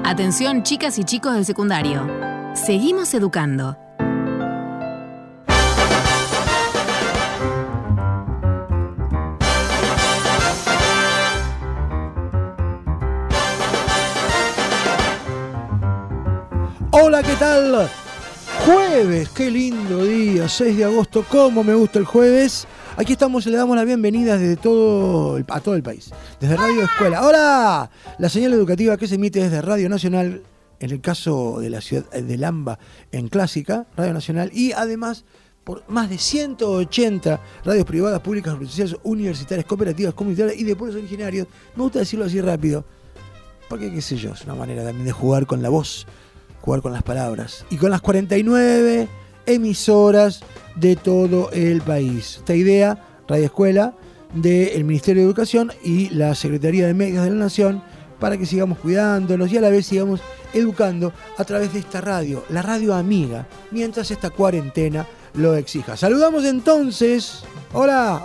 Atención, chicas y chicos del secundario. Seguimos educando. Hola, ¿qué tal? Jueves, qué lindo día, 6 de agosto, cómo me gusta el jueves. Aquí estamos y le damos la bienvenida desde a todo el país, desde Radio Escuela. ¡Hola! La señal educativa que se emite desde Radio Nacional, en el caso de la ciudad de Lamba, en Clásica, Radio Nacional, y además por más de 180 radios privadas, públicas, universitarias, cooperativas, comunitarias y de pueblos originarios. Me gusta decirlo así rápido, porque qué sé yo, es una manera también de jugar con la voz, jugar con las palabras y con las 49 emisoras de todo el país. Esta idea, Radio Escuela, del Ministerio de Educación y la Secretaría de Medios de la Nación, para que sigamos cuidándonos y a la vez sigamos educando a través de esta radio, la radio amiga, mientras esta cuarentena lo exija. Saludamos entonces, hola,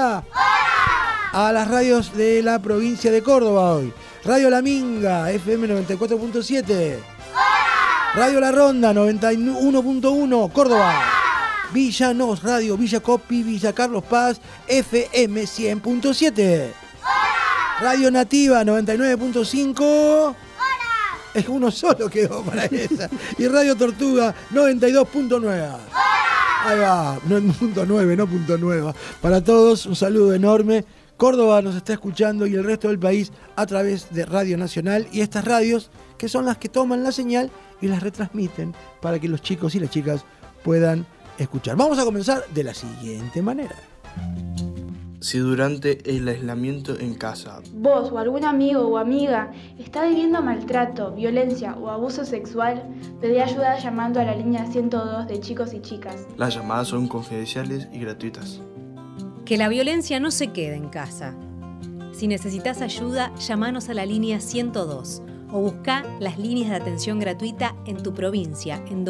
a las radios de la provincia de Córdoba hoy. Radio La Minga, FM 94.7. Radio La Ronda, 91.1, Córdoba. Villanos Radio, Villa Copi, Villa Carlos Paz, FM 100.7. Radio Nativa, 99.5. Es uno solo quedó para esa. Y Radio Tortuga, 92.9. Ahí va, no punto 9, no punto nueva. Para todos, un saludo enorme. Córdoba nos está escuchando y el resto del país a través de Radio Nacional y estas radios que son las que toman la señal y las retransmiten para que los chicos y las chicas puedan escuchar. Vamos a comenzar de la siguiente manera. Si durante el aislamiento en casa vos o algún amigo o amiga está viviendo maltrato, violencia o abuso sexual, pedí ayuda llamando a la línea 102 de chicos y chicas. Las llamadas son confidenciales y gratuitas. Que la violencia no se quede en casa. Si necesitas ayuda, llámanos a la línea 102 o busca las líneas de atención gratuita en tu provincia en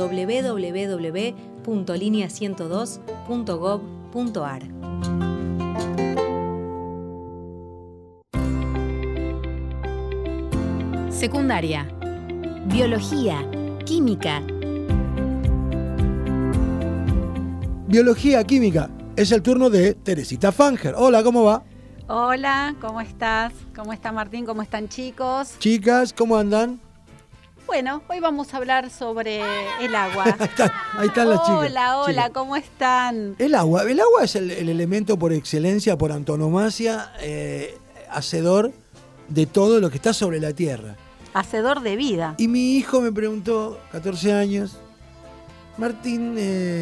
www.linea102.gov.ar. Secundaria. Biología, química. Biología, química. Es el turno de Teresita Fanger. Hola, ¿cómo va? Hola, ¿cómo estás? ¿Cómo está Martín? ¿Cómo están chicos? Chicas, ¿cómo andan? Bueno, hoy vamos a hablar sobre el agua. Ahí están las chicas. Hola, chicas. ¿Cómo están? El agua es el elemento por excelencia, por antonomasia, hacedor de todo lo que está sobre la tierra. Hacedor de vida. Y mi hijo me preguntó, 14 años, Martín,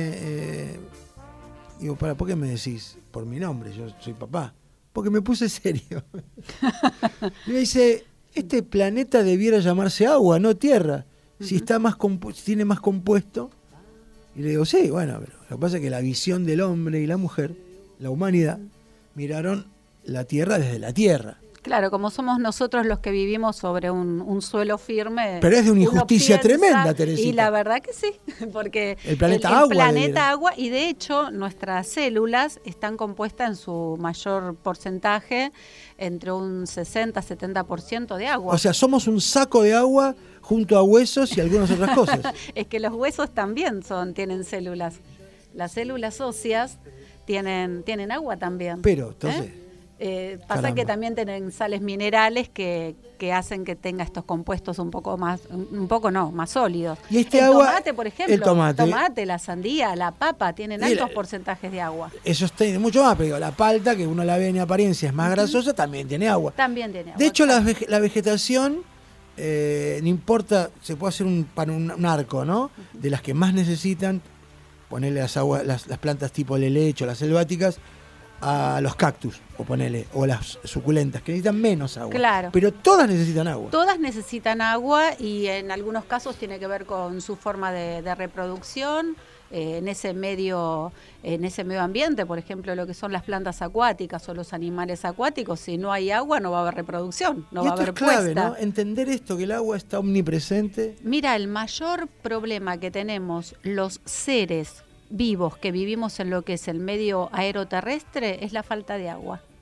digo, ¿por qué me decís por mi nombre? Yo soy papá. Porque me puse serio. Y me dice, este planeta debiera llamarse agua, no tierra. Si está si tiene más compuesto. Y le digo, sí, bueno, pero lo que pasa es que la visión del hombre y la mujer, la humanidad, miraron la tierra desde la tierra. Claro, como somos nosotros los que vivimos sobre un suelo firme. Pero es de una injusticia tremenda, Teresita. Y la verdad que sí, porque el planeta agua, y de hecho nuestras células están compuestas en su mayor porcentaje, entre un 60-70% de agua. O sea, somos un saco de agua junto a huesos y algunas otras cosas. Es que los huesos también tienen células. Las células óseas tienen agua también. Pero, entonces... pasa caramba. que también tienen sales minerales que hacen que tenga estos compuestos más sólidos. Y el tomate, por ejemplo, el tomate, la sandía, la papa, tienen altos porcentajes de agua. Eso tiene mucho más, pero la palta, que uno la ve en apariencia es más grasosa, también tiene agua. También tiene agua. De hecho, la vegetación, no importa, se puede hacer un arco, ¿no? De las que más necesitan, ponerle las plantas tipo lelecho, las selváticas, a los cactus, o las suculentas, que necesitan menos agua. Claro. Pero todas necesitan agua. Todas necesitan agua y en algunos casos tiene que ver con su forma de reproducción, en ese medio ambiente, por ejemplo, lo que son las plantas acuáticas o los animales acuáticos. Si no hay agua, no va a haber reproducción, no va a haber es clave, puesta. ¿no? Entender esto, que el agua está omnipresente. Mira, el mayor problema que tenemos los seres vivos que vivimos en lo que es el medio aeroterrestre es la falta de agua.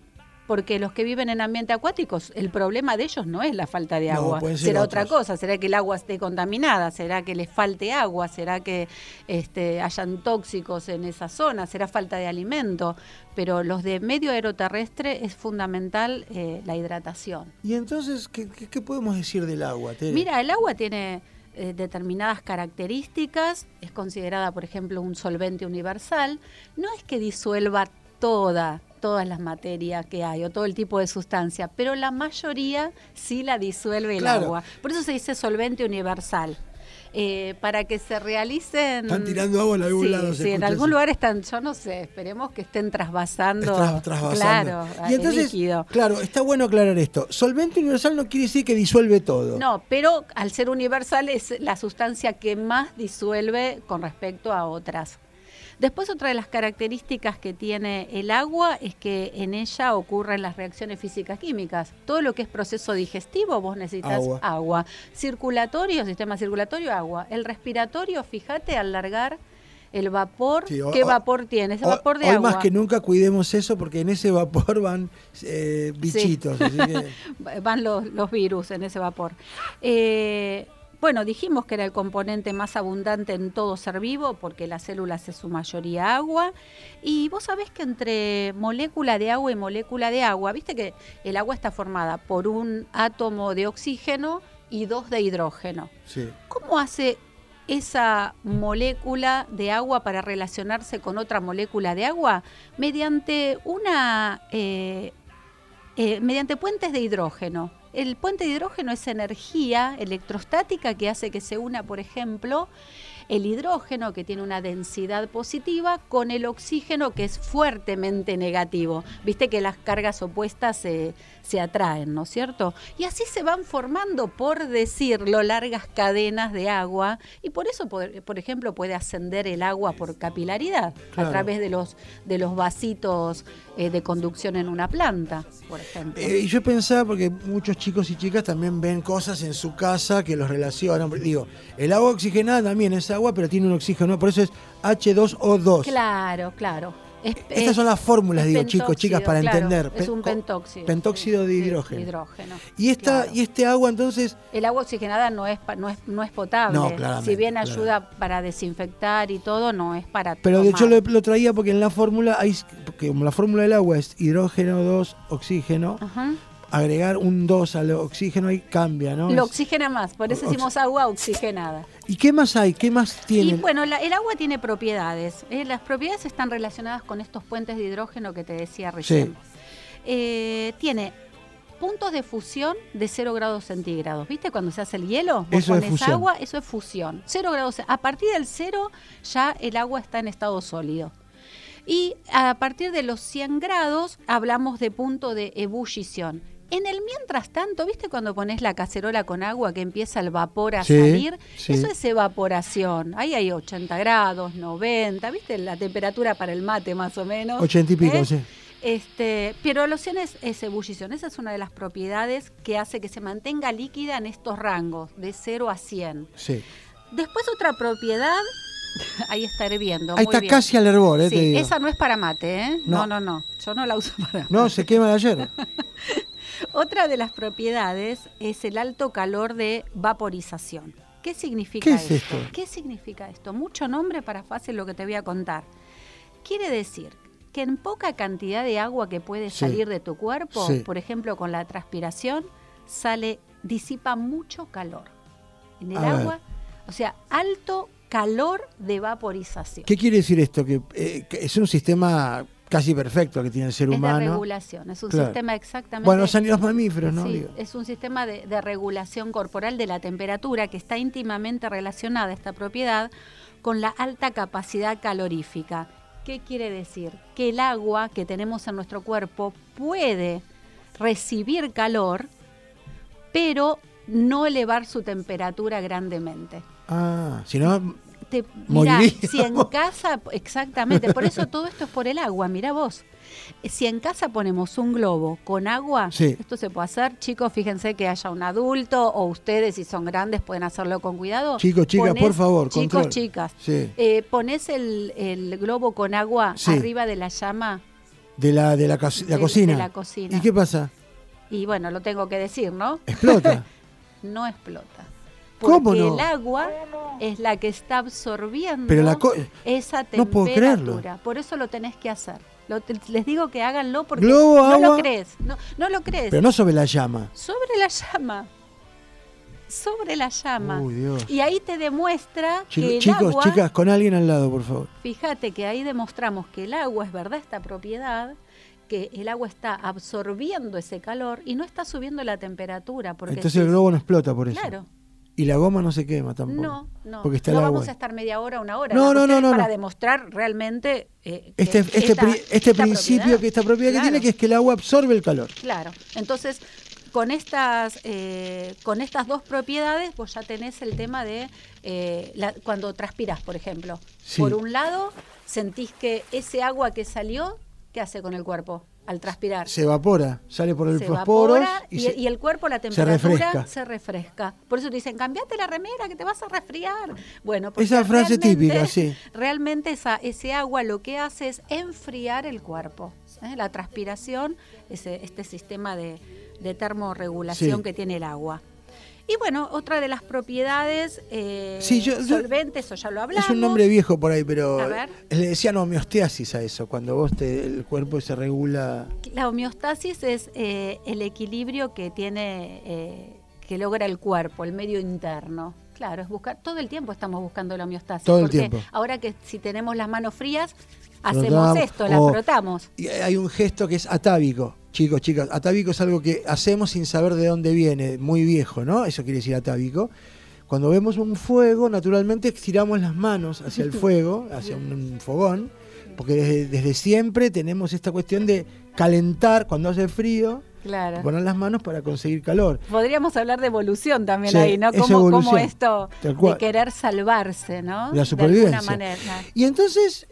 porque los que viven en ambiente acuáticos, el problema de ellos no es la falta de No, agua, pueden ser será otros. otra cosa, será que el agua esté contaminada, será que les falte agua, será que hayan tóxicos en esa zona, será falta de alimento, pero los de medio aeroterrestre es fundamental la hidratación. Y entonces, ¿qué podemos decir del agua, Tere? Mira, el agua tiene determinadas características, es considerada, por ejemplo, un solvente universal, no es que disuelva todas las materias que hay o todo el tipo de sustancia, pero la mayoría sí la disuelve el Claro. agua. Por eso se dice solvente universal. Para que se realicen... Están tirando agua en algún lado. se Sí, en escucha algún así. lugar están, yo no sé, esperemos que estén trasvasando, Trasvasando. claro, Y el entonces, líquido. claro, está bueno aclarar esto. Solvente universal no quiere decir que disuelve todo. No, pero al ser universal es la sustancia que más disuelve con respecto a otras. Después, otra de las características que tiene el agua es que en ella ocurren las reacciones físicas-químicas. Todo lo que es proceso digestivo, vos necesitas agua. Circulatorio, sistema circulatorio, agua. El respiratorio, fíjate, al largar el vapor, Sí, ¿qué vapor tiene? Ese vapor de hoy agua. más que nunca cuidemos eso porque en ese vapor van bichitos. Sí. Así que... Van los virus en ese vapor. Bueno, dijimos que era el componente más abundante en todo ser vivo porque las células es su mayoría agua. Y vos sabés que entre molécula de agua y molécula de agua, viste que el agua está formada por un átomo de oxígeno y 2 de hidrógeno. Sí. ¿Cómo hace esa molécula de agua para relacionarse con otra molécula de agua? Mediante mediante puentes de hidrógeno. El puente de hidrógeno es energía electrostática que hace que se una, por ejemplo, el hidrógeno, que tiene una densidad positiva, con el oxígeno, que es fuertemente negativo. Viste que las cargas opuestas se atraen, ¿no es cierto? Y así se van formando, por decirlo, largas cadenas de agua, y por eso, por ejemplo, puede ascender el agua por capilaridad, Claro. a través de los vasitos de conducción en una planta, por ejemplo. Y yo pensaba, porque muchos chicos y chicas también ven cosas en su casa que los relacionan. Digo, el agua oxigenada también es agua, pero tiene un oxígeno, por eso es H2O2. Claro. Estas son las fórmulas, digo, chicos, chicas, para claro, entender. Es un pentóxido. Pentóxido de Sí, hidrógeno. hidrógeno. Y Claro. este agua, entonces, El agua oxigenada no es potable. No, claramente, Si bien claro. ayuda para desinfectar y todo, no es para pero de hecho tomar. lo traía porque en la fórmula hay, porque como la fórmula del agua es hidrógeno 2, oxígeno, Ajá. agregar un 2 al oxígeno ahí cambia, ¿no? Lo oxigena más, por eso decimos agua oxigenada. ¿Y qué más hay? ¿Qué más tiene? Y bueno, el agua tiene propiedades. Las propiedades están relacionadas con estos puentes de hidrógeno que te decía recién. Tiene puntos de fusión de 0 grados centígrados. ¿Viste cuando se hace el hielo? Vos Eso es pones fusión. agua, eso es fusión. 0 grados. A partir del 0 ya el agua está en estado sólido. Y a partir de los 100 grados hablamos de punto de ebullición. En el mientras tanto, ¿viste cuando pones la cacerola con agua que empieza el vapor a Sí, salir? sí. Eso es evaporación. Ahí hay 80 grados, 90, ¿viste? La temperatura para el mate más o menos. 80 y pico, sí. Pero la opción es ebullición. Esa es una de las propiedades que hace que se mantenga líquida en estos rangos, de 0 a 100. Sí. Después otra propiedad, ahí está hirviendo. Ahí muy está bien. casi al hervor, te Sí, digo. esa no es para mate, ¿eh? No. No. Yo no la uso para No, se quema de ayer. Otra de las propiedades es el alto calor de vaporización. ¿Qué significa ¿Qué es esto? ¿Qué significa esto? Mucho nombre para fácil lo que te voy a contar. Quiere decir que en poca cantidad de agua que puede Sí. salir de tu cuerpo, Sí. por ejemplo con la transpiración, disipa mucho calor. En el A ver. agua, o sea, alto calor de vaporización. ¿Qué quiere decir esto? Que es un sistema casi perfecto que tiene el ser Es de humano. regulación, es un Claro. sistema exactamente... Bueno, los mamíferos, ¿no? Sí, Digo. es un sistema de regulación corporal de la temperatura que está íntimamente relacionada, esta propiedad, con la alta capacidad calorífica. ¿Qué quiere decir? Que el agua que tenemos en nuestro cuerpo puede recibir calor, pero no elevar su temperatura grandemente. Ah, si no, Mirá, Moriría. si en casa, exactamente, por eso todo esto es por el agua, mirá vos. Si en casa ponemos un globo con agua, Sí. esto se puede hacer, chicos, fíjense que haya un adulto o ustedes si son grandes pueden hacerlo con cuidado. chicos, chicas, por favor, Chicos, control. chicas, Sí. ponés el globo con agua Sí. arriba de la llama De la cocina. De la cocina. ¿Y qué pasa? Y bueno, lo tengo que decir, ¿no? ¿Explota? No explota. ¿Cómo Porque no? el agua es la que está absorbiendo Pero esa no puedo creerlo. temperatura. Por eso lo tenés que hacer. Les digo que háganlo porque Globo, no agua. lo crees. No lo crees. Pero no sobre la llama. Sobre la llama. Sobre la llama. Uy, Dios. Y ahí te demuestra que el Chicos, agua... chicas, con alguien al lado, por favor. Fíjate que ahí demostramos que el agua es verdad esta propiedad, que el agua está absorbiendo ese calor y no está subiendo la temperatura. Porque Entonces el globo no explota por eso. Claro. Y la goma no se quema tampoco. No. Porque está no el agua. vamos a estar media hora, una hora. No, La cuestión es no. Para demostrar realmente Este principio, que esta propiedad que tiene, que es que el agua absorbe el calor. Claro. Entonces, con estas dos propiedades, vos ya tenés el tema de cuando transpirás, por ejemplo. Sí. Por un lado, sentís que ese agua que salió, ¿qué hace con el cuerpo al transpirar? Se evapora, sale por los Se poros evapora y el cuerpo, la temperatura se refresca. Por eso te dicen, cambiate la remera que te vas a resfriar. Bueno, porque esa frase típica, sí. Realmente ese agua lo que hace es enfriar el cuerpo. La transpiración, este sistema de termorregulación que tiene el agua. Y bueno, otra de las propiedades solventes, eso ya lo hablamos. Es un nombre viejo por ahí, pero A ver. le decían homeostasis a eso, cuando el cuerpo se regula. La homeostasis es el equilibrio que tiene, que logra el cuerpo, el medio interno. Claro, es buscar, todo el tiempo estamos buscando la homeostasis. Todo el porque tiempo. Ahora que si tenemos las manos frías, hacemos esto, la frotamos. Y hay un gesto que es atávico. Chicos, chicas, atávico es algo que hacemos sin saber de dónde viene, muy viejo, ¿no? Eso quiere decir atávico. Cuando vemos un fuego, naturalmente estiramos las manos hacia el fuego, hacia un fogón, porque desde siempre tenemos esta cuestión de calentar cuando hace frío, Claro. poner las manos para conseguir calor. Podríamos hablar de evolución también Sí, ahí, ¿no? es Como evolución, esto tal cual. de querer salvarse, ¿no? La supervivencia. De alguna manera. Y entonces,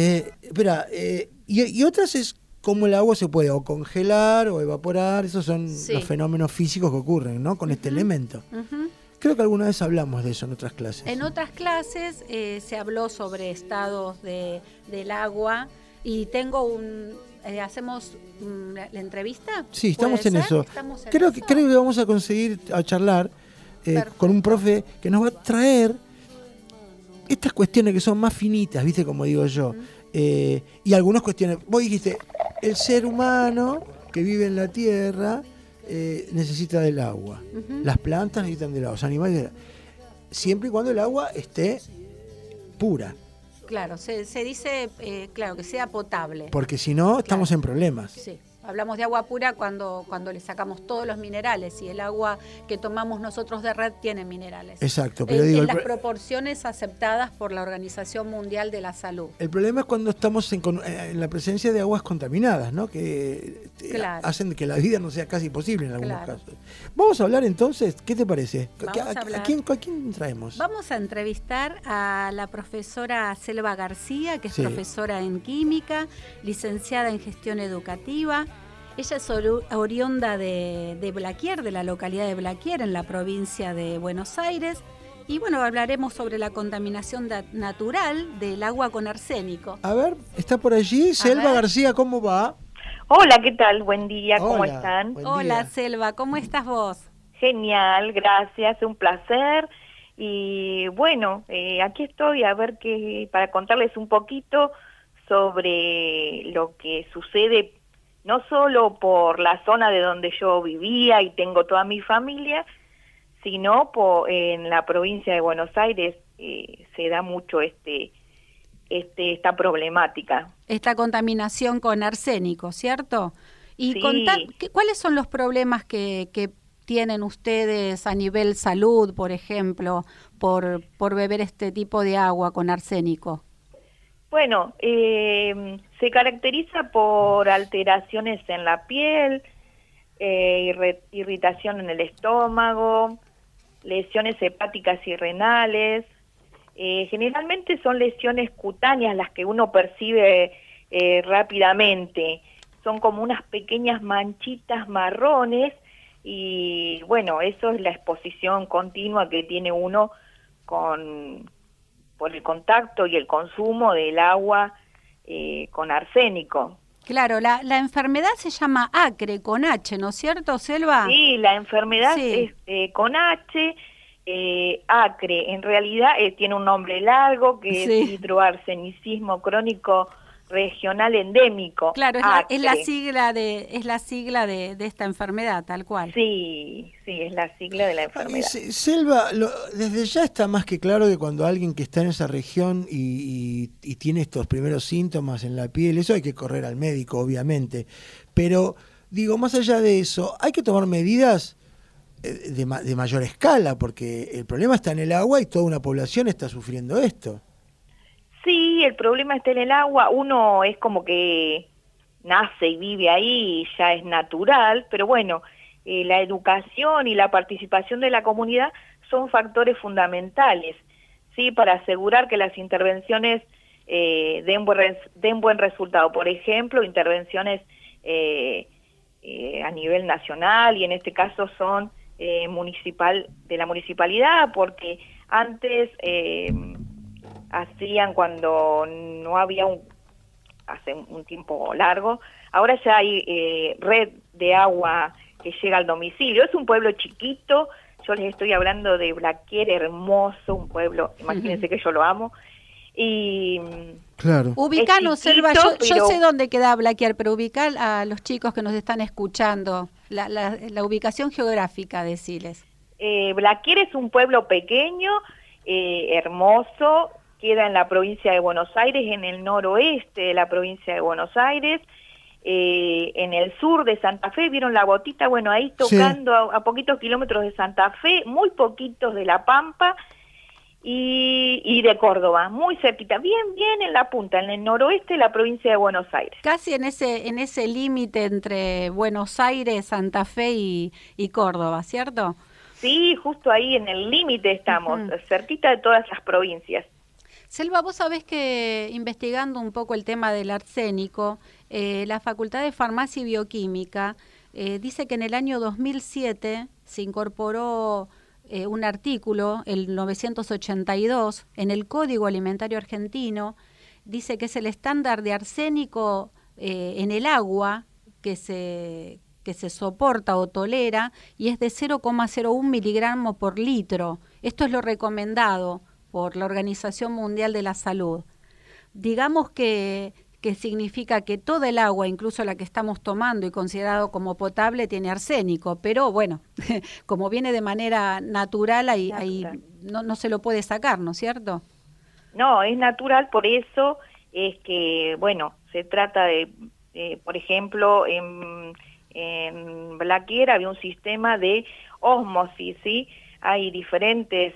y otras es cómo el agua se puede o congelar o evaporar, esos son los fenómenos físicos que ocurren, ¿no? Con este elemento. Creo que alguna vez hablamos de eso en otras clases. En otras clases se habló sobre estados del agua y tengo ¿hacemos la entrevista? Sí, estamos en ¿Puede eso. ser? ¿Estamos en Creo eso? que vamos a conseguir a charlar con un profe que nos va a traer estas cuestiones que son más finitas, ¿viste? Como digo yo. Y algunas cuestiones. Vos dijiste, el ser humano que vive en la tierra necesita del agua. Las plantas necesitan del agua, los animales siempre y cuando el agua esté pura. Claro, se dice, claro, que sea potable. Porque si no, estamos en problemas. Sí, hablamos de agua pura cuando le sacamos todos los minerales y el agua que tomamos nosotros de red tiene minerales. Exacto, pero en las proporciones aceptadas por la Organización Mundial de la Salud. El problema es cuando estamos en la presencia de aguas contaminadas, ¿no? Que hacen que la vida no sea casi posible en algunos casos. Vamos a hablar entonces, ¿qué te parece? ¿A quién traemos? Vamos a entrevistar a la profesora Selva García, que es profesora en química, licenciada en gestión educativa. Ella es oriunda de Blaquier, de la localidad de Blaquier, en la provincia de Buenos Aires. Y bueno, hablaremos sobre la contaminación natural del agua con arsénico. A ver, está por allí. Selva García, ¿cómo va? Hola, ¿qué tal? Buen día, ¿cómo están? Hola, Selva, ¿cómo estás vos? Genial, gracias, un placer. Y bueno, aquí estoy a ver para contarles un poquito sobre lo que sucede no solo por la zona de donde yo vivía y tengo toda mi familia, sino en la provincia de Buenos Aires se da mucho esta problemática. Esta contaminación con arsénico, ¿cierto? Y ¿cuáles son los problemas que tienen ustedes a nivel salud, por ejemplo, por beber este tipo de agua con arsénico? Bueno, se caracteriza por alteraciones en la piel, irritación en el estómago, lesiones hepáticas y renales. Generalmente son lesiones cutáneas las que uno percibe rápidamente. Son como unas pequeñas manchitas marrones y bueno, eso es la exposición continua que tiene uno por el contacto y el consumo del agua con arsénico. Claro, la enfermedad se llama acre, con H, ¿no es cierto, Selva? Sí, la enfermedad Sí. es con H, acre. En realidad tiene un nombre largo que Sí. es hidroarsenicismo crónico regional endémico. Claro, es la acre. sigla de esta enfermedad, tal cual. Sí, es la sigla de la enfermedad. Selva, desde ya está más que claro que cuando alguien que está en esa región y tiene estos primeros síntomas en la piel, eso hay que correr al médico, obviamente. Pero, digo, más allá de eso, hay que tomar medidas de mayor escala, porque el problema está en el agua y toda una población está sufriendo esto. Sí, el problema está en el agua. Uno es como que nace y vive ahí y ya es natural, pero bueno, la educación y la participación de la comunidad son factores fundamentales, ¿sí? Para asegurar que las intervenciones den buen resultado. Por ejemplo, intervenciones a nivel nacional, y en este caso son de la municipalidad, porque antes hacían cuando no había hace un tiempo largo, ahora ya hay red de agua que llega al domicilio. Es un pueblo chiquito, yo les estoy hablando de Blaquier, hermoso, un pueblo, imagínense que yo lo amo, y claro. Ubicanos, Selva, chiquito, yo pero sé dónde queda Blaquier, pero ubicar a los chicos que nos están escuchando, la ubicación geográfica, deciles. Blaquier es un pueblo pequeño, hermoso, queda en la provincia de Buenos Aires, en el noroeste de la provincia de Buenos Aires, en el sur de Santa Fe. ¿Vieron la botita? Bueno, ahí tocando a poquitos kilómetros de Santa Fe, muy poquitos de La Pampa y de Córdoba, muy cerquita, bien en la punta, en el noroeste de la provincia de Buenos Aires. Casi en ese límite entre Buenos Aires, Santa Fe y Córdoba, ¿cierto? Sí, justo ahí en el límite estamos, cerquita de todas las provincias. Selva, vos sabés que investigando un poco el tema del arsénico, la Facultad de Farmacia y Bioquímica dice que en el año 2007 se incorporó un artículo, el 982, en el Código Alimentario Argentino. Dice que es el estándar de arsénico en el agua que se soporta o tolera, y es de 0,01 miligramos por litro. Esto es lo recomendado por la Organización Mundial de la Salud. Digamos que significa que toda el agua, incluso la que estamos tomando y considerado como potable, tiene arsénico, pero bueno, como viene de manera natural, ahí no se lo puede sacar, ¿no es cierto? No, es natural, por eso es que, bueno, se trata de, por ejemplo, en Blaquier había un sistema de ósmosis, ¿sí? Hay diferentes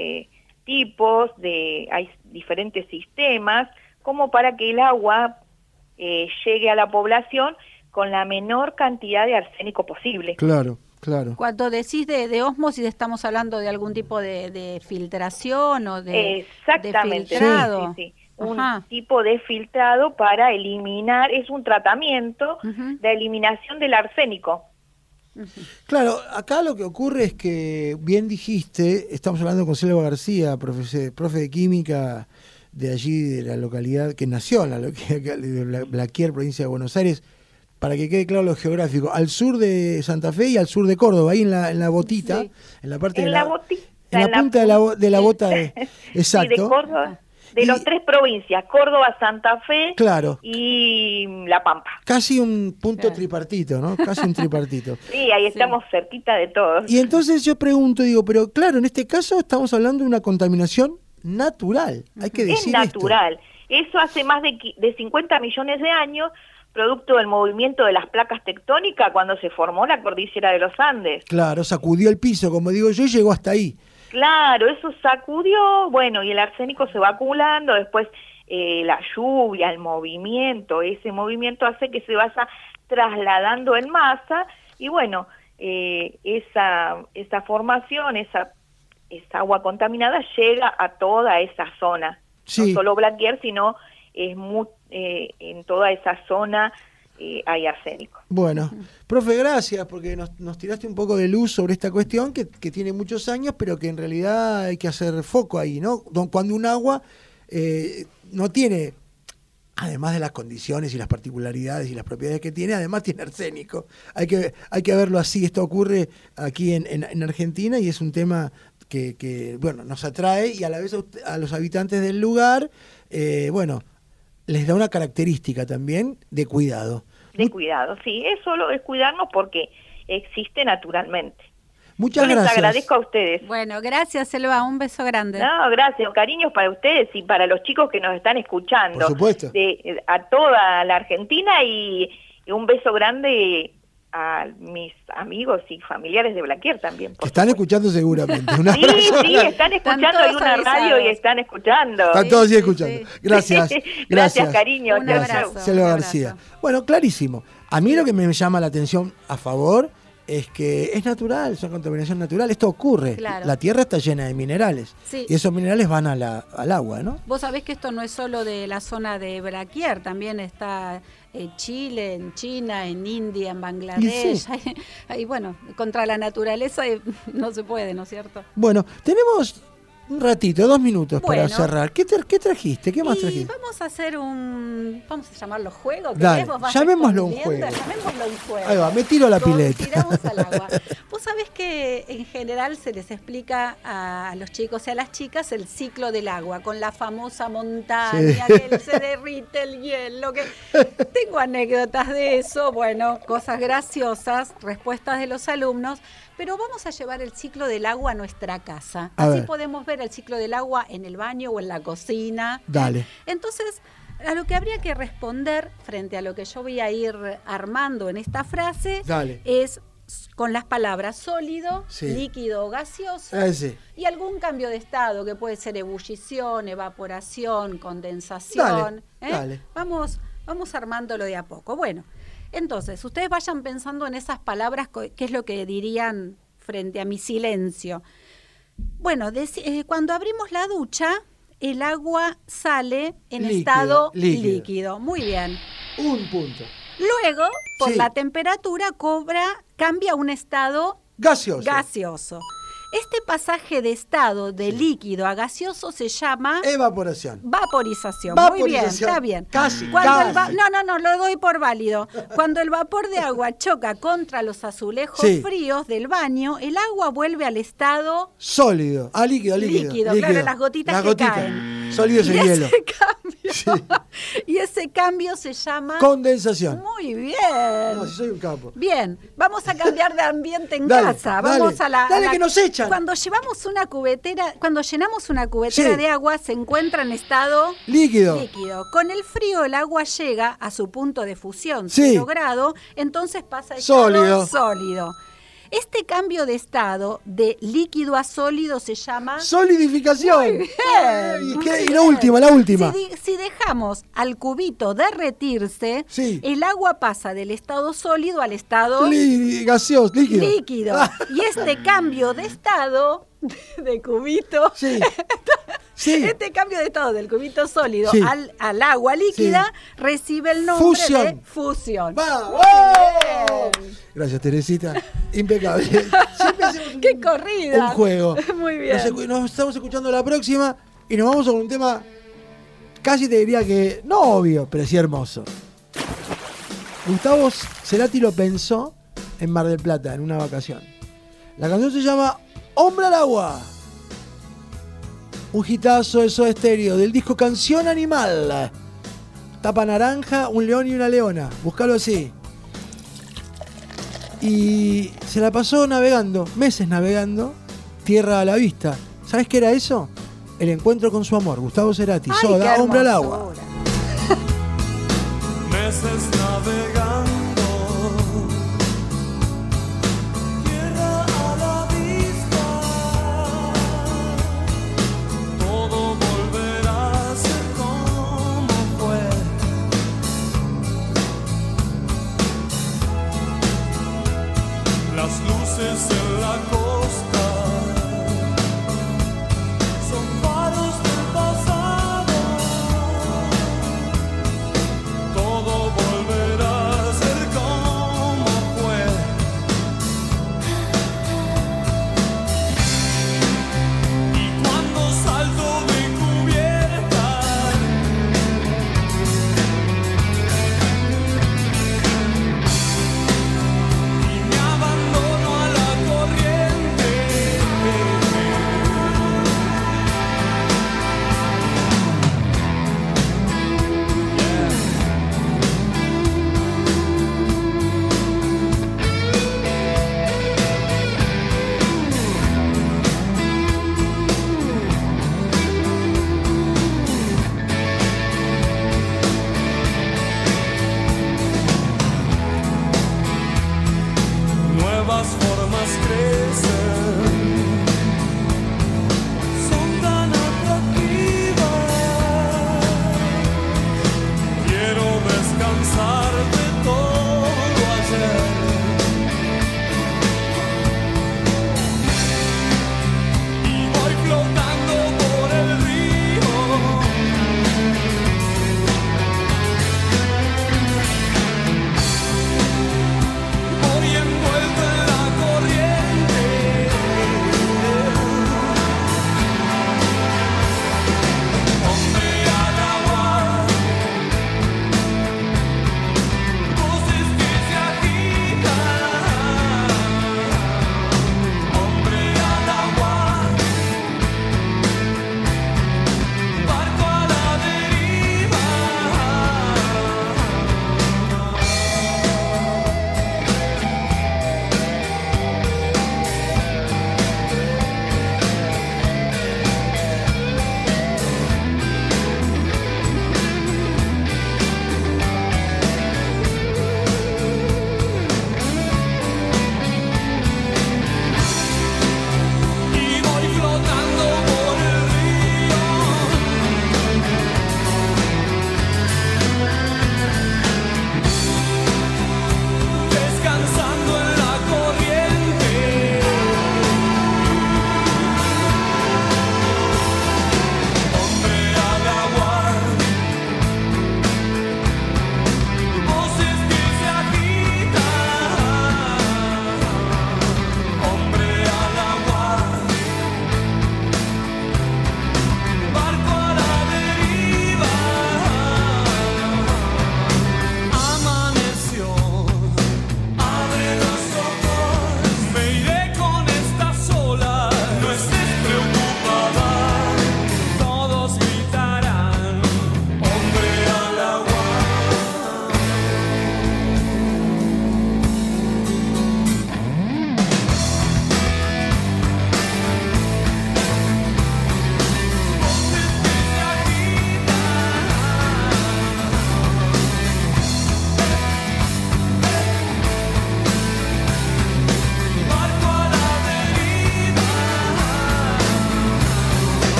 tipos, hay diferentes sistemas, como para que el agua llegue a la población con la menor cantidad de arsénico posible. Claro. Cuando decís de ósmosis, estamos hablando de algún tipo de filtración o de filtrado. Sí. Un tipo de filtrado para eliminar, es un tratamiento de eliminación del arsénico. Claro, acá lo que ocurre es que, bien dijiste, estamos hablando con Selva García, profe de química de allí, de la localidad, que nació en la localidad de Blaquier, provincia de Buenos Aires, para que quede claro lo geográfico, al sur de Santa Fe y al sur de Córdoba, ahí en la botita, en la parte en la punta de la bota, exacto. Sí, de Córdoba. De las tres provincias, Córdoba, Santa Fe, claro, y La Pampa. Casi un punto tripartito, ¿no? Casi un tripartito. Sí, ahí estamos cerquita de todos. Y entonces yo pregunto, digo, pero claro, en este caso estamos hablando de una contaminación natural, hay que decir es natural. Eso hace más de 50 millones de años, producto del movimiento de las placas tectónicas cuando se formó la cordillera de los Andes. Claro, sacudió el piso, como digo yo, y llegó hasta ahí. Claro, eso sacudió, bueno, y el arsénico se va acumulando, después la lluvia, el movimiento, ese movimiento hace que se vaya trasladando en masa, y bueno, esa formación, esa agua contaminada llega a toda esa zona, no solo Blaquier, sino en toda esa zona hay arsénico. Bueno, profe, gracias, porque nos tiraste un poco de luz sobre esta cuestión que tiene muchos años, pero que en realidad hay que hacer foco ahí, ¿no? Cuando un agua no tiene además de las condiciones y las particularidades y las propiedades que tiene, además tiene arsénico. Hay que verlo así. Esto ocurre aquí en Argentina y es un tema que bueno, nos atrae y a la vez a los habitantes del lugar, bueno, les da una característica también de cuidado. De cuidado, sí. Solo es cuidarnos porque existe naturalmente. Muchas Yo gracias. Les agradezco a ustedes. Bueno, gracias, Selva. Un beso grande. No, gracias. Cariños para ustedes y para los chicos que nos están escuchando. Por supuesto. A toda la Argentina y un beso grande a mis amigos y familiares de Blaquier también. Que están escuchando seguramente. Un Sí, abrazo sí, grande. están escuchando. Están Hay todos una radio avisados. y están escuchando. Están todos Sí, ahí escuchando. sí. Gracias. Gracias, cariño. Un Chau, abrazo. chau. Selva Un García. abrazo. Bueno, clarísimo. A mí lo que me llama la atención a favor es que es natural, es una contaminación natural. Esto ocurre. Claro. La tierra está llena de minerales. Sí. Y esos minerales van al agua, ¿no? Vos sabés que esto no es solo de la zona de Blaquier, también está en Chile, en China, en India, en Bangladesh. Y sí. Hay, bueno, contra la naturaleza no se puede, ¿no es cierto? Bueno, tenemos un ratito, 2 minutos para Bueno. cerrar. ¿Qué trajiste? ¿Qué más Y trajiste? vamos a hacer vamos a llamarlo juego. Dale, ¿querés? Vos vas llamémoslo un respondiendo, juego. Llamémoslo un juego. Ahí va, me tiro a la pileta. Tiramos al agua. Vos sabés que en general se les explica a los chicos y a las chicas el ciclo del agua, con la famosa montaña, Sí. que se derrite el hielo, que tengo anécdotas de eso, bueno, cosas graciosas, respuestas de los alumnos, pero vamos a llevar el ciclo del agua a nuestra casa. A Así ver. podemos ver el ciclo del agua en el baño o en la cocina. Dale. Entonces, a lo que habría que responder frente a lo que yo voy a ir armando en esta frase Dale. es con las palabras sólido, Sí. líquido o gaseoso Sí. y algún cambio de estado que puede ser ebullición, evaporación, condensación. Dale. Vamos armándolo de a poco. Bueno, entonces, ustedes vayan pensando en esas palabras, qué es lo que dirían frente a mi silencio. Bueno, cuando abrimos la ducha, el agua sale en Líquido, estado líquido. líquido. Muy bien. Un punto. Luego, por Sí. la temperatura, cambia a un estado Gaseoso. gaseoso. Este pasaje de estado de líquido a gaseoso se llama Evaporación. vaporización. Muy bien, Vaporización. está bien. Casi, Cuando casi. no, lo doy por válido. Cuando el vapor de agua choca contra los azulejos Sí. fríos del baño, el agua vuelve al estado Sólido. Líquido. líquido. Claro, las gotitas que caen. Sólido es el hielo. ese cambio, Sí. y ese cambio se llama... Condensación. Muy bien. No, si soy un capo. Bien, vamos a cambiar de ambiente en Dale, casa. dale. Vamos a la. Dale, que nos echan. Cuando llenamos una cubetera Sí. de agua, se encuentra en estado Líquido. Con el frío, el agua llega a su punto de fusión, Sí. 0 grado, entonces pasa a estado Sólido. sólido. Este cambio de estado de líquido a sólido se llama Solidificación. Muy bien, Ay, muy y bien. la última. Si dejamos al cubito derretirse, Sí. el agua pasa del estado sólido al estado Gaseoso, líquido. líquido. Y este cambio de estado de cubito, Sí. Sí. este cambio de estado del cubito sólido Sí. al agua líquida recibe el nombre Fusión. de fusión. ¡Vamos! Bien. Gracias, Teresita. Impecable. Siempre hacemos ¡Qué corrida! un juego. Muy bien. Nos estamos escuchando la próxima y nos vamos con un tema casi te diría que no obvio, pero sí hermoso. Gustavo Cerati lo pensó en Mar del Plata, en una vacación. La canción se llama Hombre al Agua. Un hitazo de Soda Stereo del disco Canción Animal. Tapa naranja, un león y una leona. Búscalo así. Y se la pasó navegando, meses navegando, tierra a la vista. ¿Sabes qué era eso? El encuentro con su amor. Gustavo Cerati, Ay, Soda, qué Hombre al Agua. hermosura. Meses navegando